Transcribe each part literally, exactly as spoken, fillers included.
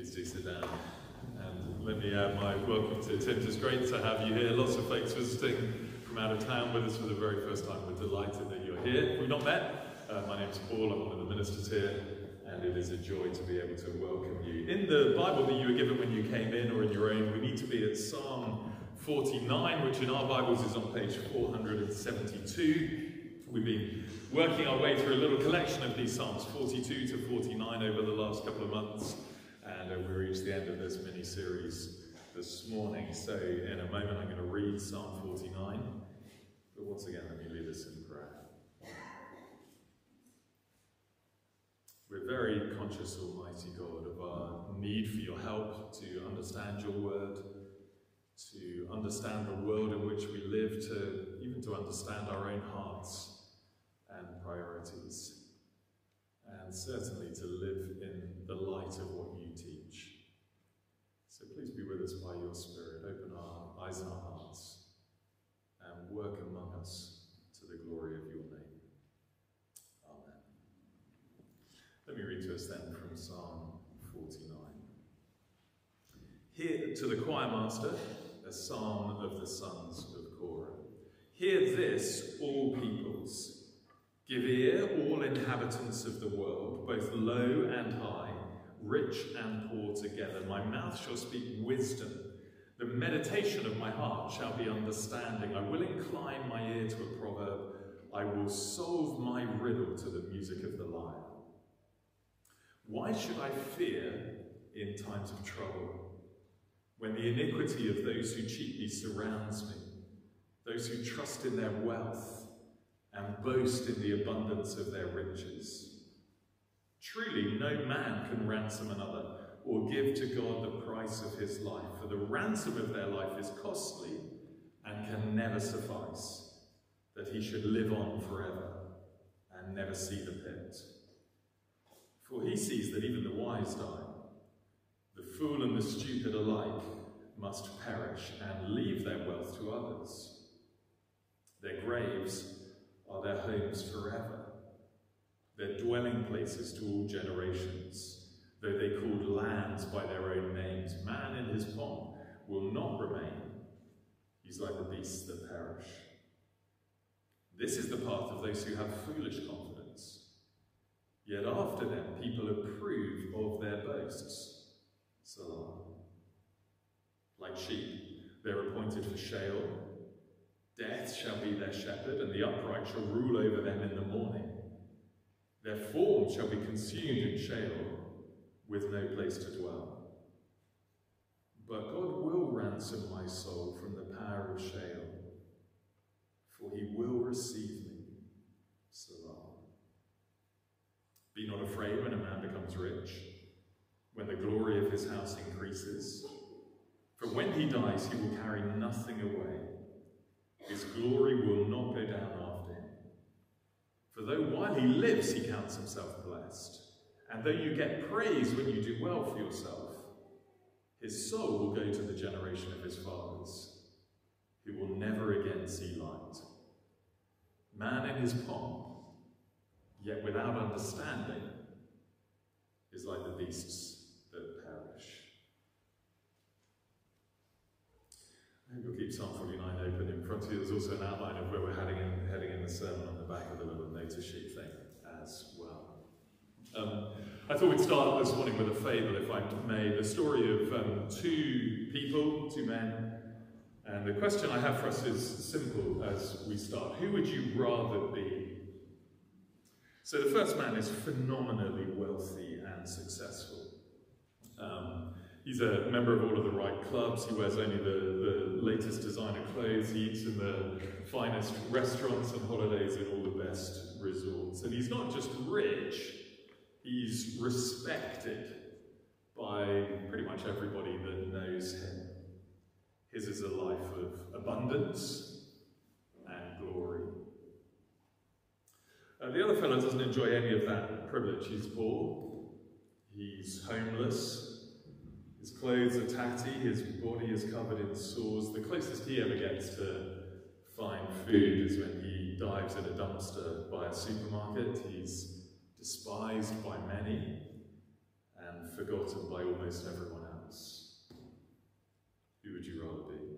Please do sit down. And let me add my welcome to Tim. It's great to have you here. Lots of folks visiting from out of town with us for the very first time. We're delighted that you're here. We've not met. Uh, my name's Paul. I'm one of the ministers here. And it is a joy to be able to welcome you. In the Bible that you were given when you came in, or in your own, we need to be at Psalm forty-nine, which in our Bibles is on page four hundred seventy-two. We've been working our way through a little collection of these Psalms, forty-two to forty-nine, over the last couple of months. And uh, we reached the end of this mini-series this morning. So in a moment I'm going to read Psalm forty-nine. But once again, let me lead us in prayer. We're very conscious, Almighty God, of our need for your help to understand your word, to understand the world in which we live, to even to understand our own hearts and priorities, and certainly to live in the light of what you teach. So please be with us by your Spirit. Open our eyes and our hearts and work among us to the glory of your name. Amen. Let me read to us then from Psalm forty-nine. Hear to the choir master, a psalm of the sons of Korah. Hear this, all peoples. Give ear, all inhabitants of the world, both low and high, rich and poor together. My mouth shall speak wisdom. The meditation of my heart shall be understanding. I will incline my ear to a proverb. I will solve my riddle to the music of the lyre. Why should I fear in times of trouble, when the iniquity of those who cheat me surrounds me, those who trust in their wealth and boast in the abundance of their riches? Truly, no man can ransom another or give to God the price of his life, for the ransom of their life is costly and can never suffice, that he should live on forever and never see the pit. For he sees that even the wise die. The fool and the stupid alike must perish and leave their wealth to others. Their graves are their homes forever, their dwelling places to all generations. Though they called lands by their own names, man in his pomp will not remain. He's like the beasts that perish. This is the path of those who have foolish confidence. Yet after them people approve of their boasts. Salah. Like sheep, they're appointed for Sheol. Death shall be their shepherd, and the upright shall rule over them in the morning. Their form shall be consumed in Sheol, with no place to dwell. But God will ransom my soul from the power of Sheol, for he will receive me. Salah. Be not afraid when a man becomes rich, when the glory of his house increases. For when he dies, he will carry nothing away. His glory will not go down after him. For though while he lives he counts himself blessed, and though you get praise when you do well for yourself, his soul will go to the generation of his fathers, who will never again see light. Man in his pomp, yet without understanding, is like the beasts that perish. I hope you'll keep Psalm forty-nine open in front of you. There's also an outline of where we're heading in, heading in the sermon on the back of the little notice sheet thing as well. Um, I thought we'd start this morning with a fable, if I may. The story of um, two people, two men. And the question I have for us is simple as we start. Who would you rather be? So the first man is phenomenally wealthy and successful. Um, He's a member of all of the right clubs. He wears only the, the latest designer clothes. He eats in the finest restaurants and holidays in all the best resorts. And he's not just rich, he's respected by pretty much everybody that knows him. His is a life of abundance and glory. Uh, the other fellow doesn't enjoy any of that privilege. He's poor, he's homeless, his clothes are tatty, his body is covered in sores. The closest he ever gets to fine food is when he dives in a dumpster by a supermarket. He's despised by many and forgotten by almost everyone else? Who would you rather be?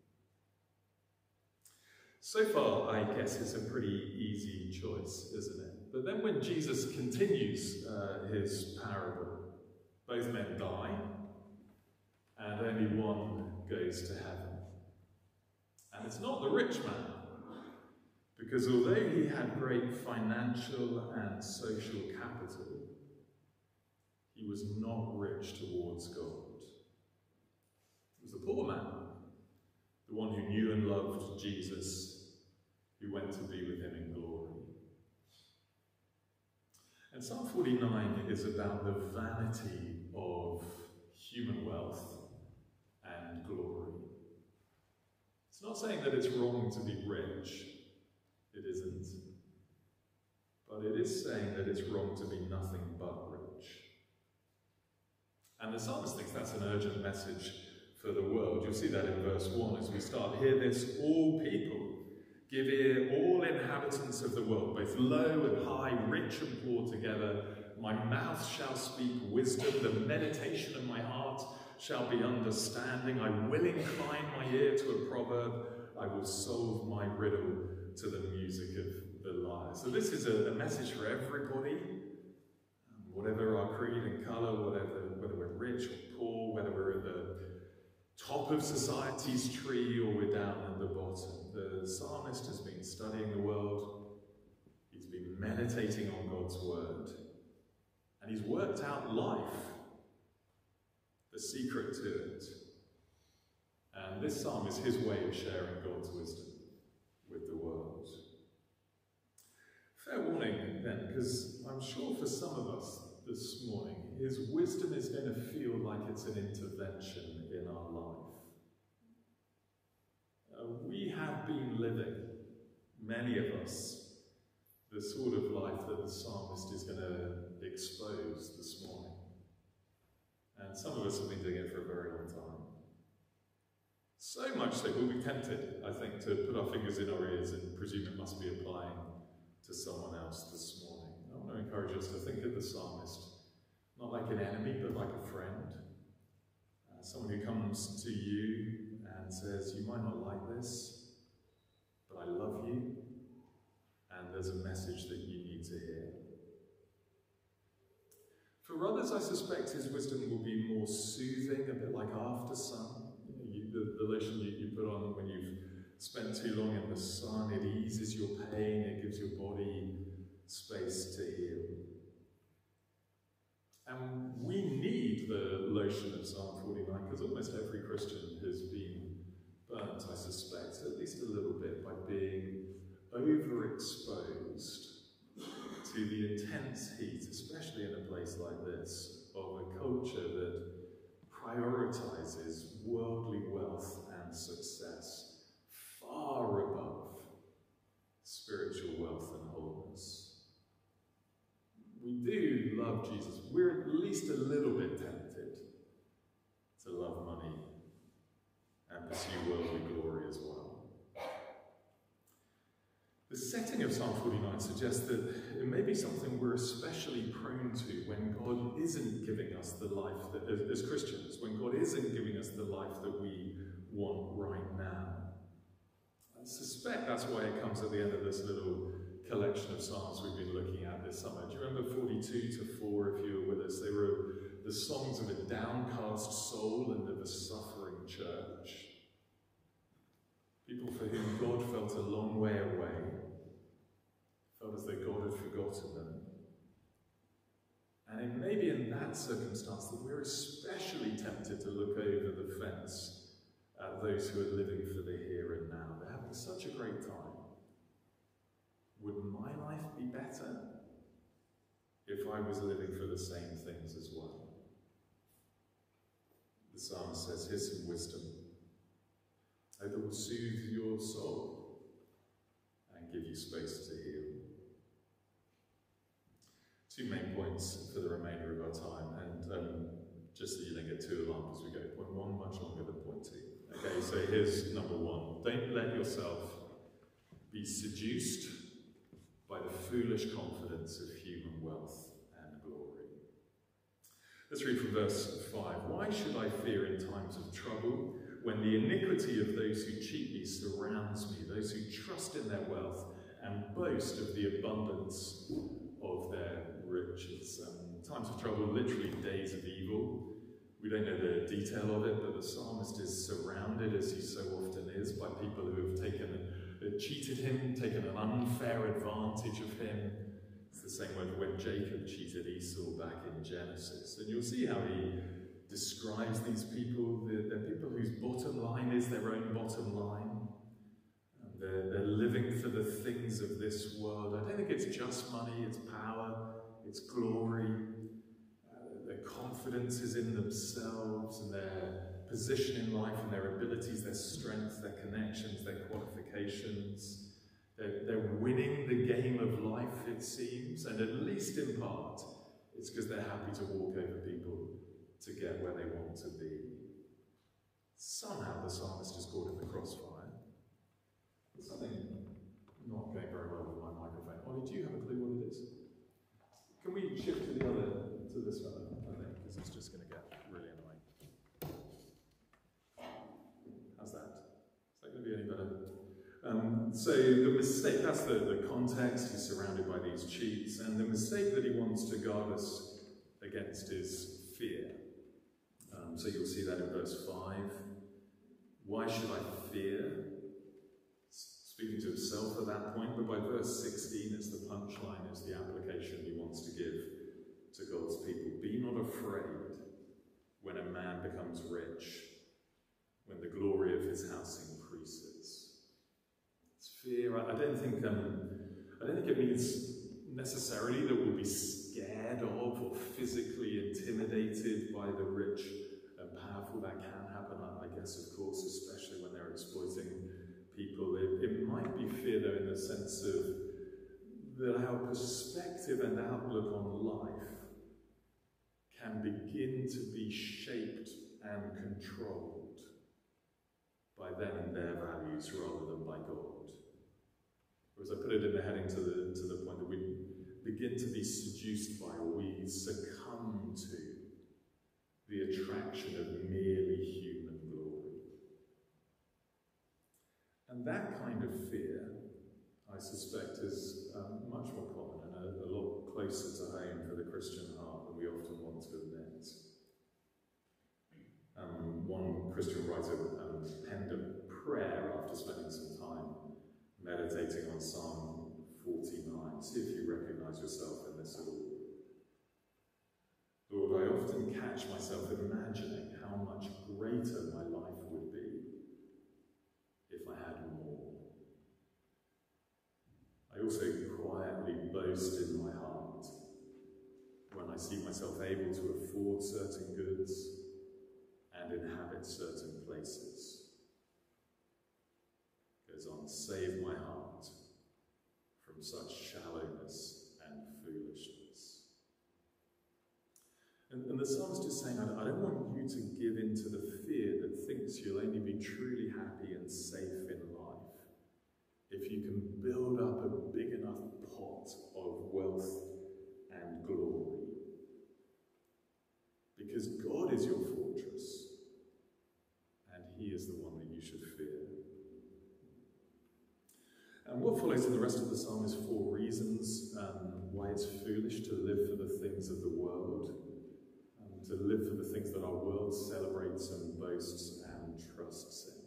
So far, I guess it's a pretty easy choice, isn't it? But then when Jesus continues uh, his parable, both men die, and only one goes to heaven. And it's not the rich man, because although he had great financial and social capital, he was not rich towards God. It was the poor man, the one who knew and loved Jesus, who went to be with him in glory. And Psalm forty-nine is about the vanity of human wealth and glory. It's not saying that it's wrong to be rich. It isn't. But it is saying that it's wrong to be nothing but rich. And the psalmist thinks that's an urgent message for the world. You'll see that in verse one as we start. Hear this, all people. Give ear, all inhabitants of the world, both low and high, rich and poor together. My mouth shall speak wisdom. The meditation of my heart shall be understanding. I will incline my ear to a proverb. I will solve my riddle to the music of the lyre. So this is a, a message for everybody, whatever our creed and colour, whatever, whether we're rich or poor, whether we're at the top of society's tree or we're down at the bottom. The psalmist has been studying the world, he's been meditating on God's word, and he's worked out life, the secret to it. And this psalm is his way of sharing God's wisdom with the world. Fair warning then, because I'm sure for some of us this morning, his wisdom is going to feel like it's an intervention in our life. Uh, we have been living, many of us, the sort of life that the psalmist is going to expose this morning. And some of us have been doing it for a very long time. So much so we'll be tempted, I think, to put our fingers in our ears and presume it must be applying to someone else this morning. I want to encourage us to think of the psalmist not like an enemy, but like a friend. Uh, someone who comes to you and says, you might not like this, but I love you, and there's a message that you need to hear. For others, I suspect his wisdom will be more soothing, a bit like after sun. You know, you, the, the lotion you, you put on when you've spent too long in the sun, it eases your pain, it gives your body space to heal. And we need the lotion of Psalm forty-nine, because almost every Christian has been burnt, I suspect, at least a little bit, by being overexposed to the intense heat, especially in a place like this, of a culture that prioritizes worldly wealth and success far above spiritual wealth and wholeness. We do love Jesus. We're at least a little bit tempted to love money and pursue worldly glory as well. The setting of Psalm forty-nine suggests that it may be something we're especially prone to when God isn't giving us the life that, as Christians, when God isn't giving us the life that we want right now. I suspect that's why it comes at the end of this little collection of psalms we've been looking at this summer. Do you remember forty-two to four, if you were with us? They were the songs of a downcast soul and of a suffering church. People for whom God felt a long way away, felt as though God had forgotten them. And it may be in that circumstance that we're especially tempted to look over the fence at those who are living for the here and now. They're having such a great time. Would my life be better if I was living for the same things as well? The psalmist says, here's some wisdom that will soothe your soul and give you space to heal. Two main points for the remainder of our time, and um, just so you don't get too alarmed as we go. Point one, much longer than point two. Okay, so here's number one. Don't let yourself be seduced by the foolish confidence of human wealth and glory. Let's read from verse five. Why should I fear in times of trouble, when the iniquity of those who cheat me surrounds me, those who trust in their wealth and boast of the abundance of their riches? Um, times of trouble, literally days of evil. We don't know the detail of it, but the psalmist is surrounded, as he so often is, by people who have taken, uh, cheated him, taken an unfair advantage of him. It's the same way when Jacob cheated Esau back in Genesis. And you'll see how he describes these people. They're, they're people whose bottom line is their own bottom line. And they're, they're living for the things of this world. I don't think it's just money, it's power, it's glory. Their confidence is in themselves and their position in life and their abilities, their strengths, their connections, their qualifications. They're, they're winning the game of life, it seems, and at least in part, it's because they're happy to walk over people to get where they want to be. Somehow the psalmist is caught in the crossfire. There's something not going very well with my microphone. Ollie, do you have a clue what it is? Can we shift to the other, to this one? Because it's just going to get really annoying. How's that? Is that going to be any better? Um, so the mistake, that's the, the context, he's surrounded by these cheats, and the mistake that he wants to guard us against is fear. Um, so you'll see that in verse five. Why should I fear? Speaking to himself at that point, but by verse sixteen, it's the punchline, it's the application he wants to give to God's people. Be not afraid when a man becomes rich, when the glory of his house increases. It's fear. I don't think um, I don't think it means necessarily that we'll be scared of or physically intimidated by the rich and powerful. That can happen, I guess, of course, especially when they're exploiting people. It, it might be fear, though, in the sense of that our perspective and outlook on life can begin to be shaped and controlled by them and their values rather than by God. Or as I put it in the heading to the, to the point that we begin to be seduced by, or we succumb to, the attraction of merely human glory. And that kind of fear, I suspect, is um, much more common and a, a lot closer to home for the Christian heart than we often want to admit. Um, one Christian writer um, penned a prayer after spending some time meditating on Psalm forty-nine. See if you recognise yourself in this at all. Lord, I often catch myself imagining how much greater my life would be if I had more. I also quietly boast in my heart when I see myself able to afford certain goods and inhabit certain places. Goes on, save my heart from such shallowness and foolishness. And, and the psalmist is saying, I don't, I don't want you to give in to the fear that thinks you'll only be truly happy and safe in life if you can build up a big enough pot of wealth and glory. Because God is your fortress, and he is the one that you should fear. And what follows in the rest of the psalm is four reasons um, why it's foolish to live for the things of the world, um, to live for the things that our world celebrates and boasts and trusts in.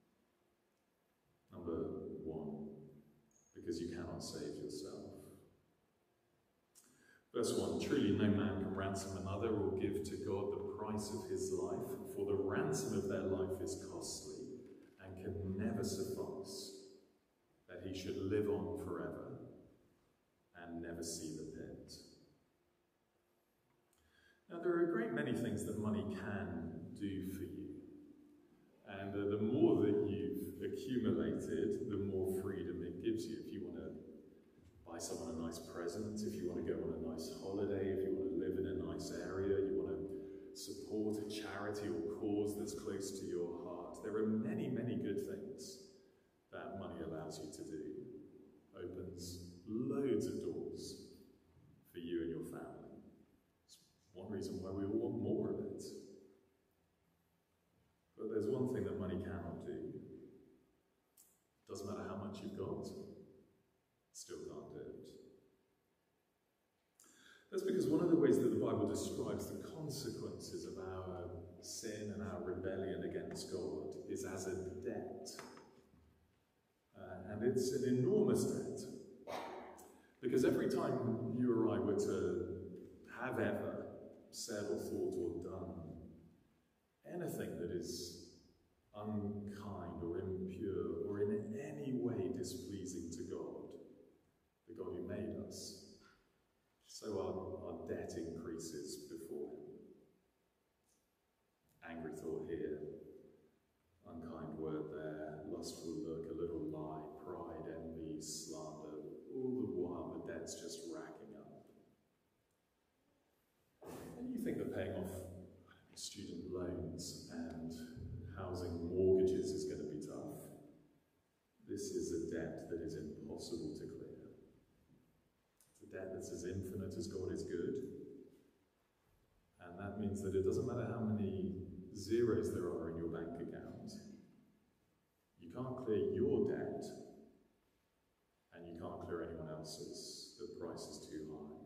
Number one, because you cannot save yourself. Verse one, truly no man can ransom another or give to God the price of his life, for the ransom of their life is costly and can never suffice, that he should live on forever and never see the pit. Now, there are a great many things that money can do for you. And uh, the more that you've accumulated, the more freedom it gives you. If you want to buy someone a nice present, if you want to go on a nice holiday, if you want to live in a nice area, you want to support a charity or cause that's close to your heart, there are many, many good things that money allows you to do. Opens loads of doors for you and your family. It's one reason why we all want more of it. But there's one thing that money cannot do. Doesn't matter how much you've got, still can't do it. That's because one of the ways that the Bible describes the consequences of our sin and our rebellion against God is as a debt. Uh, and it's an enormous debt. Because every time you or I were to have ever said or thought or done anything that is unkind or impure or in any way displeasing to God, the God who made us, so our, our debt increases before him. Angry thought here, unkind word there, lustful look, a little lie, pride, envy, slander, all the while the debt's just racking up. And you think that paying off student loans and housing mortgages is going to be tough. This is a debt that is impossible to clear. It's a debt that's as infinite as God is good. And that means that it doesn't matter how many zeros there are in your bank account, you can't clear your debt, and you can't clear anyone else's. The price is too high.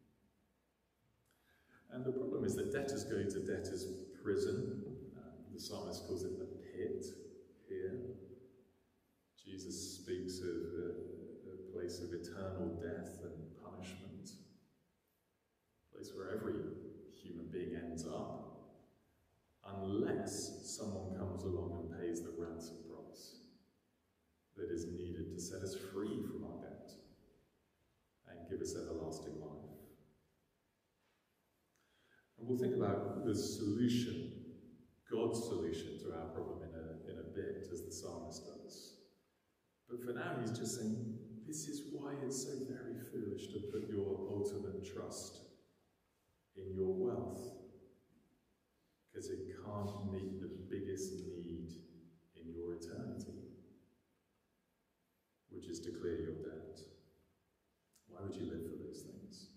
And the problem is that debtors go to debtors' prison. Uh, the psalmist calls it the pit here. Jesus speaks of a, a place of eternal death and punishment, a place where every human being ends up, unless someone comes along and pays the ransom price that is needed to set us free from our debt and give us everlasting life. And we'll think about the solution, God's solution to our problem in a, in a bit, as the psalmist does. But for now, he's just saying, this is why it's so very foolish to put your ultimate trust in your wealth, because it can't meet the biggest need in your eternity, which is to clear your debt. Why would you live for those things?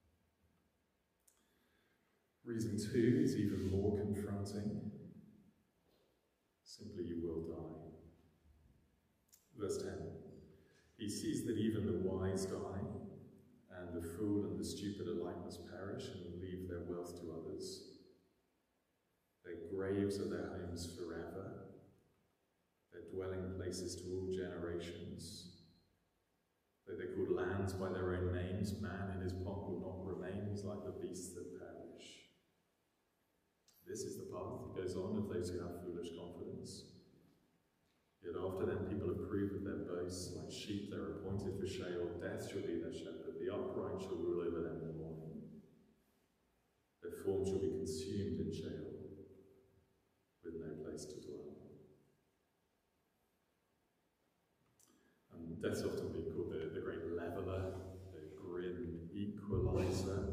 Reason two is even more confronting. Simply, you will die. Verse ten. He sees that even the wise die, and the fool and the stupid alike must perish and leave their wealth to others. Their graves are their homes forever, their dwelling places to all generations. Though they're called lands by their own names, man in his pomp will not remain. He's like the beasts that perish. This is the path, he goes on, of those who have foolish confidence. Yet after them people approve of their boasts, like sheep they're appointed for Sheol. Death shall be their shepherd, the upright shall rule over them in the morning. Their form shall be consumed in Sheol, with no place to dwell. And death's often been called the, the great leveller, the grim equalizer.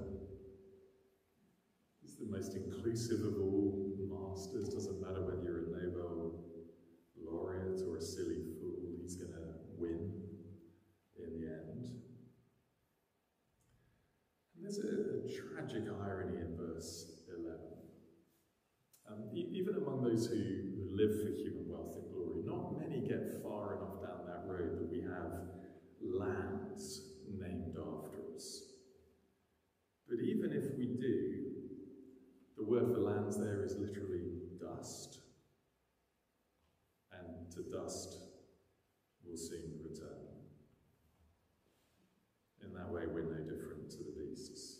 He's the most inclusive of all masters. Doesn't matter whether you're a Nobel laureate or a silly fool, he's going to win in the end. And there's a, a tragic irony in verse eleven. Um, e even among those who, who live for human wealth and glory, not many get far enough down that road that we have lands named after us. But even if we do, the word for lands there is literally dust. And to dust will soon return. In that way, we're no different to the beasts.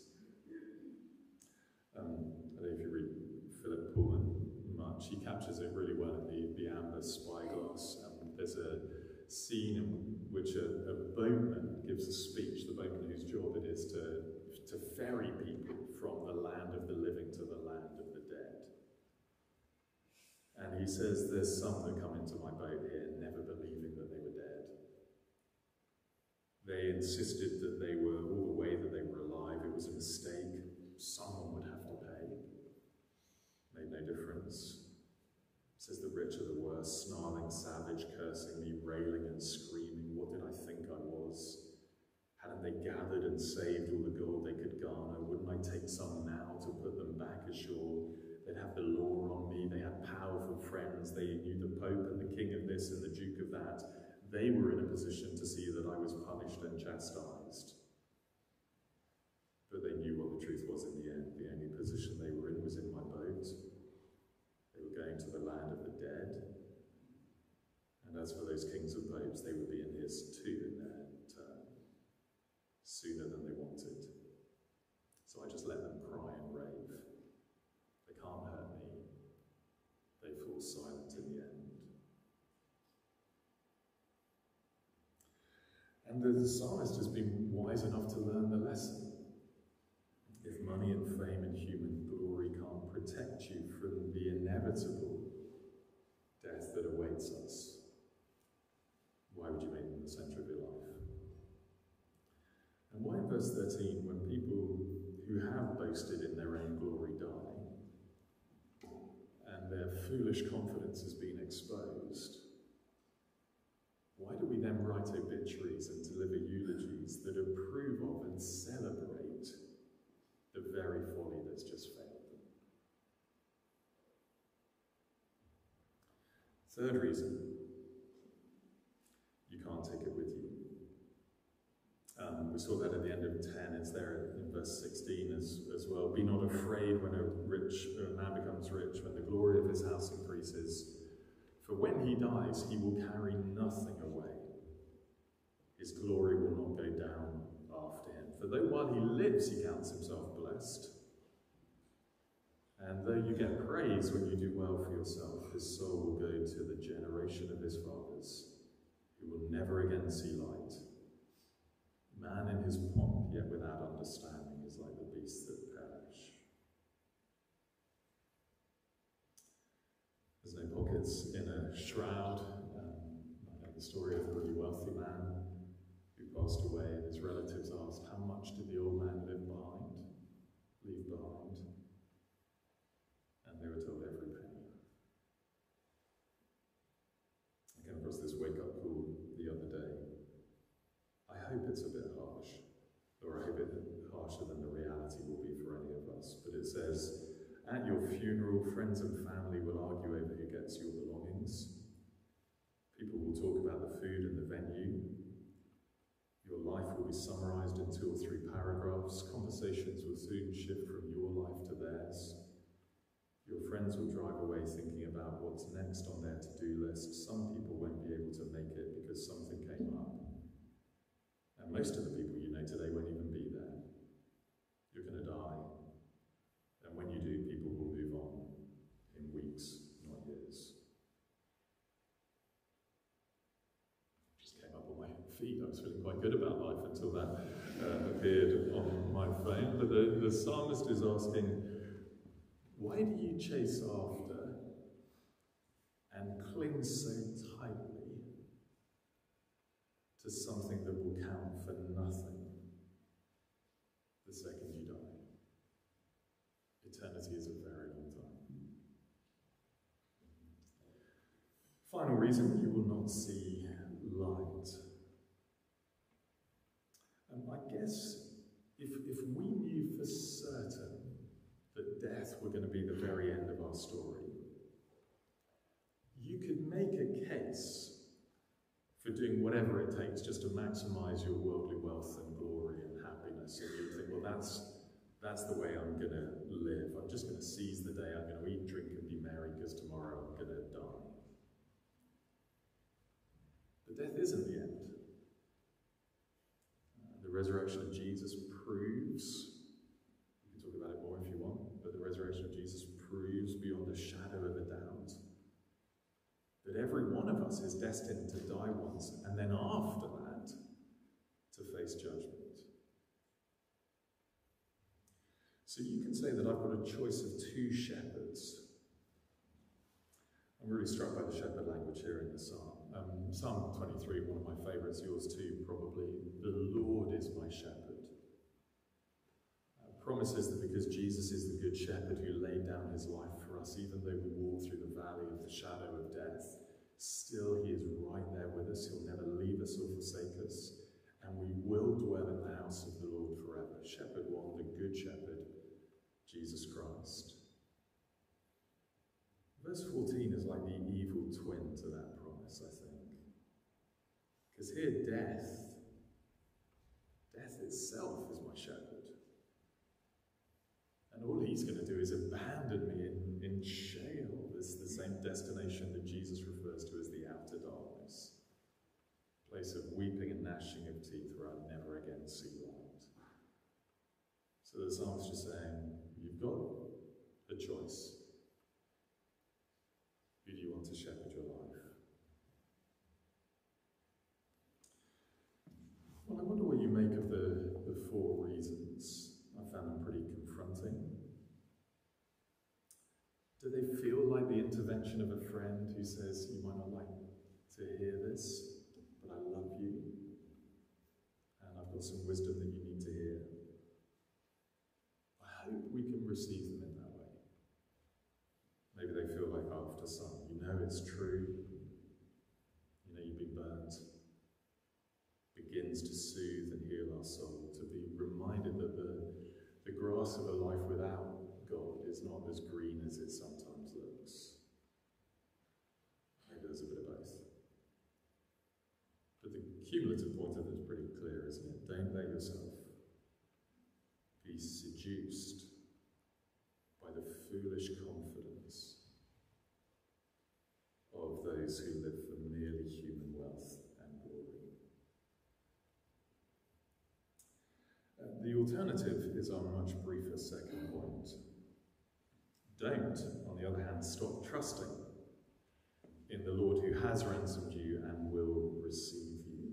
Um, I don't know if you read Philip Pullman much, he captures it really well in the, the Amber Spyglass. Um, there's a scene in which a, a boatman gives a speech, the boatman whose job it is to, to ferry people from the land of the living to the land of the dead. And he says, there's some that come into my boat here never believing that they were dead. They insisted that they were all the way that they were alive. It was a mistake. Someone would have to pay. Made no difference. Says the rich are the worst, snarling, savage, cursing me, railing and screaming. What did I think I was? Hadn't they gathered and saved all the gold they could garner? Wouldn't I take some now to put them back ashore. They'd have the law on me. They had powerful friends. They knew the Pope and the King of this and the Duke of that. They were in a position to see that I was punished and chastised. But they knew what the truth was in the end. The only position they were in was in my boat. They were going to the land of the dead. And as for those kings and popes, they would be in his too in their turn, sooner than they wanted. So I just let them cry and rave. They can't hurt me. They fall silent in the end. And the psalmist has been wise enough to learn the lesson. If money and fame and human glory can't protect you from the inevitable death that awaits us, why would you make them the centre of your life? And why in verse thirteen, when people who have boasted in their own glory die, and their foolish confidence has been exposed, why do we then write obituaries and deliver eulogies that approve of and celebrate the very folly that's just failed them? Third reason, you can't take it with you. Um, we saw that at the end of ten, it's there in verse sixteen as, as well. Be not afraid when a rich a man becomes rich, when the glory of his house increases. For when he dies, he will carry nothing away. His glory will not go down after him. For though while he lives, he counts himself blessed, and though you get praise when you do well for yourself, his soul will go to the generation of his fathers, who will never again see light. Man in his pomp, yet without understanding, is like the beasts that perish. There's no pockets in a shroud. Um, I know the story of a really wealthy man who passed away, and his relatives asked, how much did the old man live behind, leave behind? And they were told every penny. I came across this wake-up call the other day. I hope it's a bit harsh, or I hope it's harsher than the reality will be for any of us, but it says, at your funeral, friends and family will argue over who gets your belongings. People will talk about the food and the venue. Your life will be summarised in two or three paragraphs. Conversations will soon shift from your life to theirs. Your friends will drive away thinking about what's next on their to-do list. Some people won't be able to make it because something came up. And most of the people you know today won't even be there. You're going to die. And when you do, people will move on in weeks, not years. Just came up on my feet. I was feeling quite good about life until that uh, appeared on my phone. But the, the psalmist is asking, why do you chase after and cling so tightly to something that will count for nothing the second you die? Eternity is a very long time. Final reason, you will not see light. And I guess if, if we knew for certain that death were going to be the very end of our story, you could make a case for doing whatever it takes just to maximize your worldly wealth and glory and happiness. And you think, well, that's, that's the way I'm going to live. I'm just going to seize the day. I'm going to eat, drink, and be merry because tomorrow I'm going to die. But death isn't the end. Uh, the resurrection of Jesus proves, you can talk about it more if you want, but the resurrection of Jesus proves beyond a shadow of a doubt that every one of us is destined to die once, and then after that, to face judgment. So you can say that I've got a choice of two shepherds. I'm really struck by the shepherd language here in the psalm. Um, Psalm twenty-three, one of my favourites, yours too probably. The Lord is my shepherd. Uh, promises that because Jesus is the good shepherd who laid down his life for us, even though we walk through the valley of the shadow of death, still he is right there with us. He'll never leave us or forsake us. And we will dwell in the house of the Lord forever. Shepherd one, the good shepherd, Jesus Christ. Verse fourteen is like the evil twin to that promise, I think. Because here, death, death itself is my shepherd. And all he's going to do is abandon me in, in Sheol, this the same destination that Jesus refers to as the outer darkness. A place of weeping and gnashing of teeth where I'll never again see light. So the psalmist is saying, you've got a choice. Who do you want to shepherd your life? Well, I wonder what you make of the, the four reasons. I found them pretty confronting. Do they feel like the intervention of a friend who says, you might not like to hear this, but I love you, and I've got some wisdom that you need to hear? I hope we can receive them in that way. Maybe they feel like after some, you know it's true, you know you've been burnt, begins to soothe and heal our soul, to be reminded that the, the grass of a life without God is not as green as it sometimes looks. Maybe there's a bit of both. But the cumulative point of it is pretty clear, isn't it? Don't let yourself be seduced by the foolish confidence of those who live for merely human wealth and glory. Uh, the alternative is our much briefer second point. Don't, on the other hand, stop trusting in the Lord who has ransomed you and will receive you.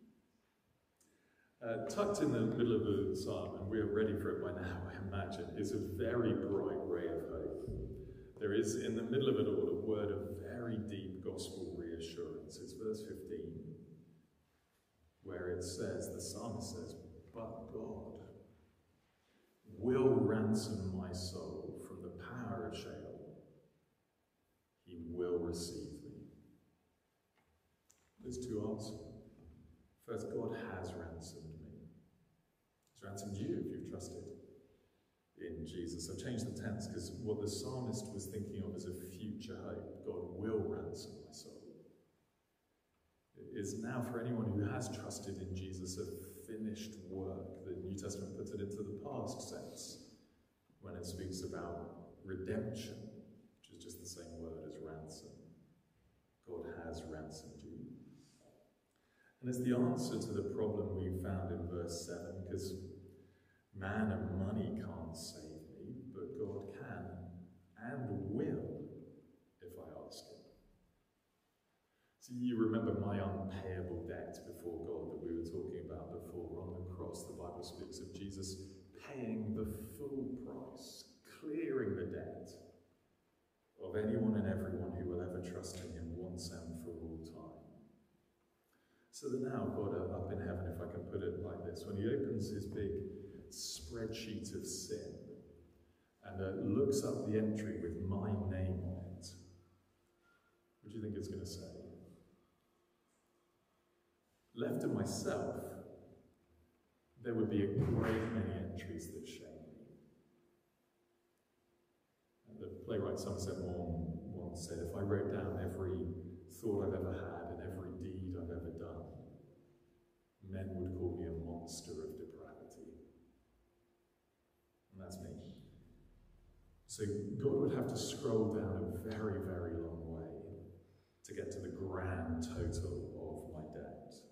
Uh, tucked in the middle of the psalm, and we're ready for it by now, I imagine, is a very bright ray of hope. There is, in the middle of it all, a word of very deep gospel reassurance. It's verse fifteen, where it says, the psalmist says, but God will ransom my soul from the power of Sheol. He will receive me. There's two answers. First, God has ransomed me. He's ransomed you if you've trusted in Jesus. I've changed the tense because what the psalmist was thinking of is a future hope. God will ransom my soul. It is now for anyone who has trusted in Jesus a finished work. The New Testament puts it into the past sense when it speaks about redemption, which is just the same word as ransom. God has ransomed you. And it's the answer to the problem we found in verse seven, because man and money can't save me, but God can and will if I ask him. So you remember my unpayable debt before God that we were talking about before. On the cross, the Bible speaks of Jesus paying the full price, clearing the debt of anyone and everyone who will ever trust in him once and for all time. So that now God up in heaven, if I can put it like this, when he opens his big spreadsheet of sin and uh, looks up the entry with my name on it, what do you think it's going to say? Left to myself, there would be a great many entries that shame me. And the playwright Somerset Maugham once said, if I wrote down every thought I've ever had and every deed I've ever done, men would call me a monster of depravity. And that's me. So God would have to scroll down a very, very long way to get to the grand total of my debt.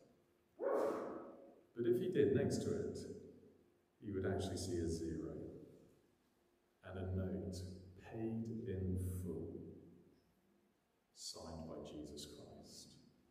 But if he did, next to it, he would actually see a zero and a note, paid in full, signed by Jesus Christ.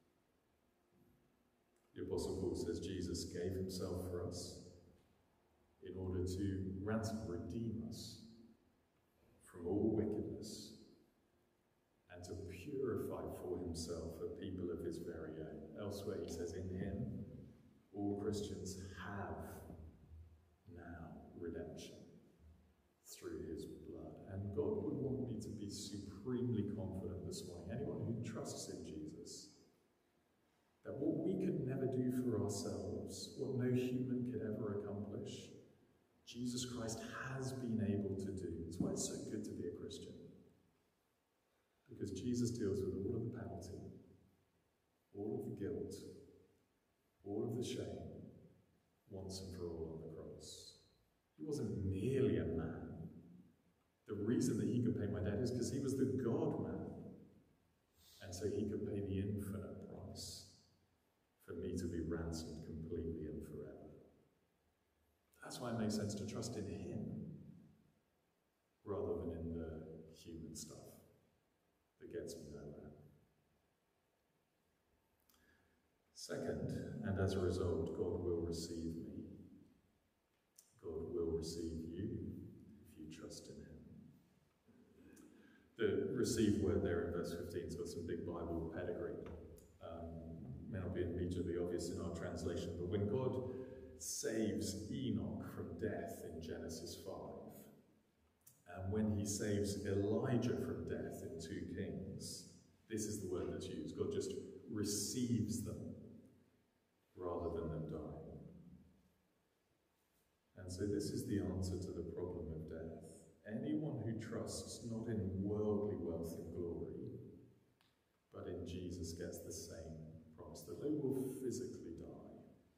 The Apostle Paul says Jesus gave himself for us in order to ransom, redeem us from all wickedness and to purify for himself a people of his very own. Elsewhere he says, in him, all Christians have now redemption through his blood. And God would want me to be supremely confident this morning, anyone who trusts in Jesus, that what we could never do for ourselves, what no human could ever accomplish, Jesus Christ has been able to do. That's why it's so good to be a Christian. because Jesus deals with all of the penalty, all of the guilt, all of the shame, once and for all on the cross. He wasn't merely a man. The reason that he could pay my debt is because he was the God-man. And so he could pay the infinite price for me to be ransomed completely and forever. That's why it makes sense to trust in him rather than in the human stuff that gets me nowhere. Second, and as a result, God will receive me. God will receive you if you trust in him. The receive word there in verse fifteen has got some big Bible pedigree. Um, may not be immediately obvious in our translation, but when God saves Enoch from death in Genesis five, and when he saves Elijah from death in two Kings, this is the word that's used. God just receives them rather than them dying. And so this is the answer to the problem of death. Anyone who trusts not in worldly wealth and glory, but in Jesus gets the same promise, that they will physically die.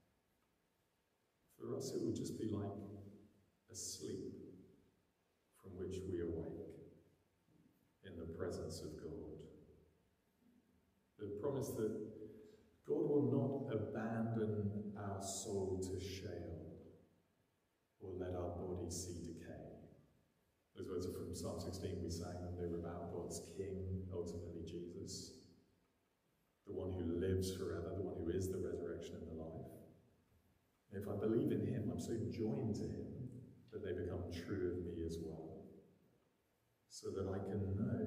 For us, it would just be like a sleep from which we awake in the presence of God. The promise that God will not abandon our soul to shale or let our body see decay. Those words are from Psalm sixteen we sang, and they were about God's King, ultimately Jesus, the one who lives forever, the one who is the resurrection and the life. If I believe in him, I'm so joined to him that they become true of me as well, so that I can know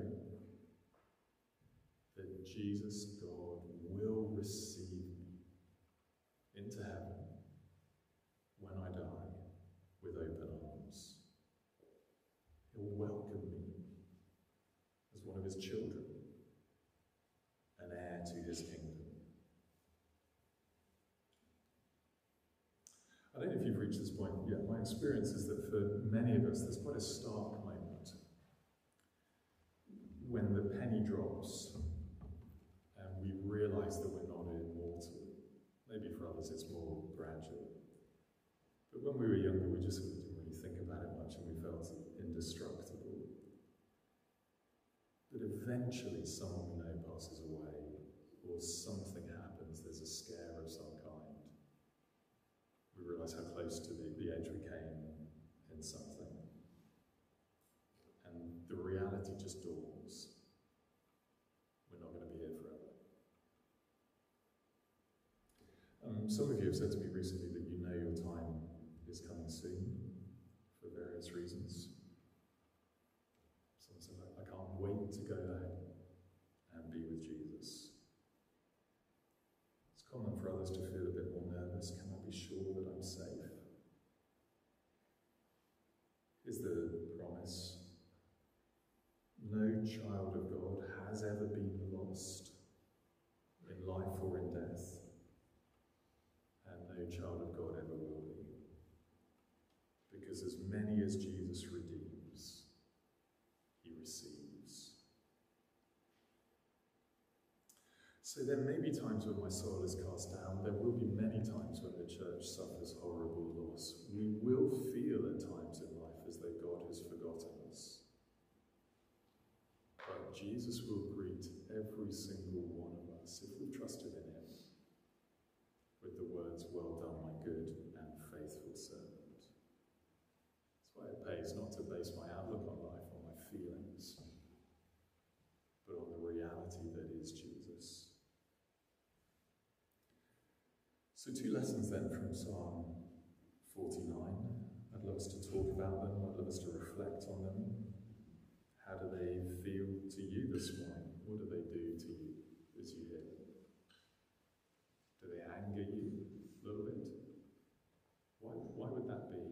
that Jesus, God, will receive me into heaven when I die with open arms. He'll welcome me as one of his children, an heir to his kingdom. I don't know if you've reached this point yet. My experience is that for many of us, there's quite a stark moment when the penny drops and we realise that we're not immortal. Maybe for others it's more gradual. But when we were younger, we just didn't really think about it much and we felt indestructible. But eventually someone we know passes away, or something happens, there's a scare of some kind. We realise how close to the, the edge we came in something. And the reality just dawns. We're not going to be here forever. Um, some of you have said to me recently that you know your time is coming soon for various reasons. Someone said, I can't wait to go home and be with Jesus. It's common for others to feel a bit more nervous. Can I be sure that I'm safe? Is the promise: no child of God has ever been lost in life or in death, and no child of God ever will be. Because as many as Jesus redeems, he receives. So there may be times when my soul is cast down. There will be many times when the church suffers horrible loss. We will feel at times in life as though God has forgotten us. But Jesus will greet every single one of us, if we've trusted in him, with the words, well done, my good and faithful servant. That's why it pays not to base my outlook on life on my feelings, but on the reality that is Jesus. So two lessons then from Psalm forty-nine. I'd love us to talk about them. I'd love us to reflect on them. How do they feel to you this morning? What do they do to you as you hear them? Do they anger you a little bit? Why, why would that be?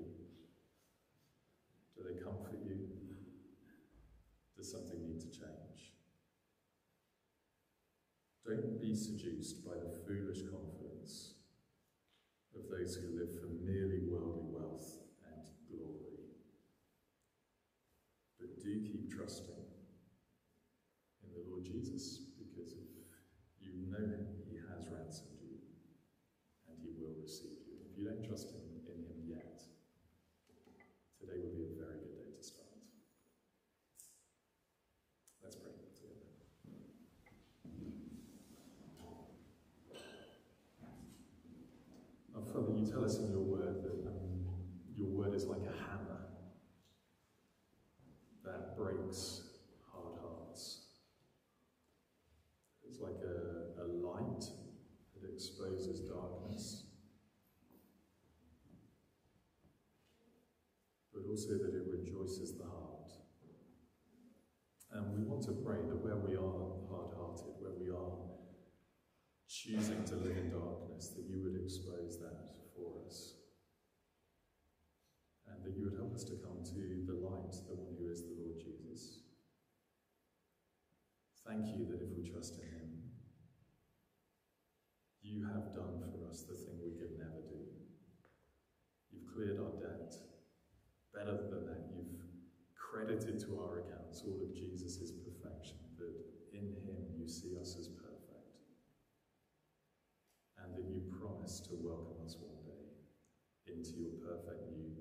Do they comfort you? Does something need to change? Don't be seduced by the foolish confidence of those who live for merely worldly wealth and glory. But do keep trusting in the Lord Jesus, because if you know him, he has ransomed you, and he will receive you. If you don't trust him in him yet, today will be a very good day to start. Let's pray together. Oh, Father, you tell us in your word that um, your word is like a hammer that breaks hard hearts. It's like a, a light that exposes darkness, but also that it rejoices the heart. And we want to pray that where we are hard-hearted, where we are choosing to live in darkness, that you would expose that for us. And that you would help us to come to the light, the one who is the Lord Jesus. Thank you that if we trust in him, you have done for us the thing we could never do. You've cleared our debt. Better than that, you've credited to our accounts all of Jesus' perfection, that in him you see us as perfect, and that you promise to welcome us one day into your perfect new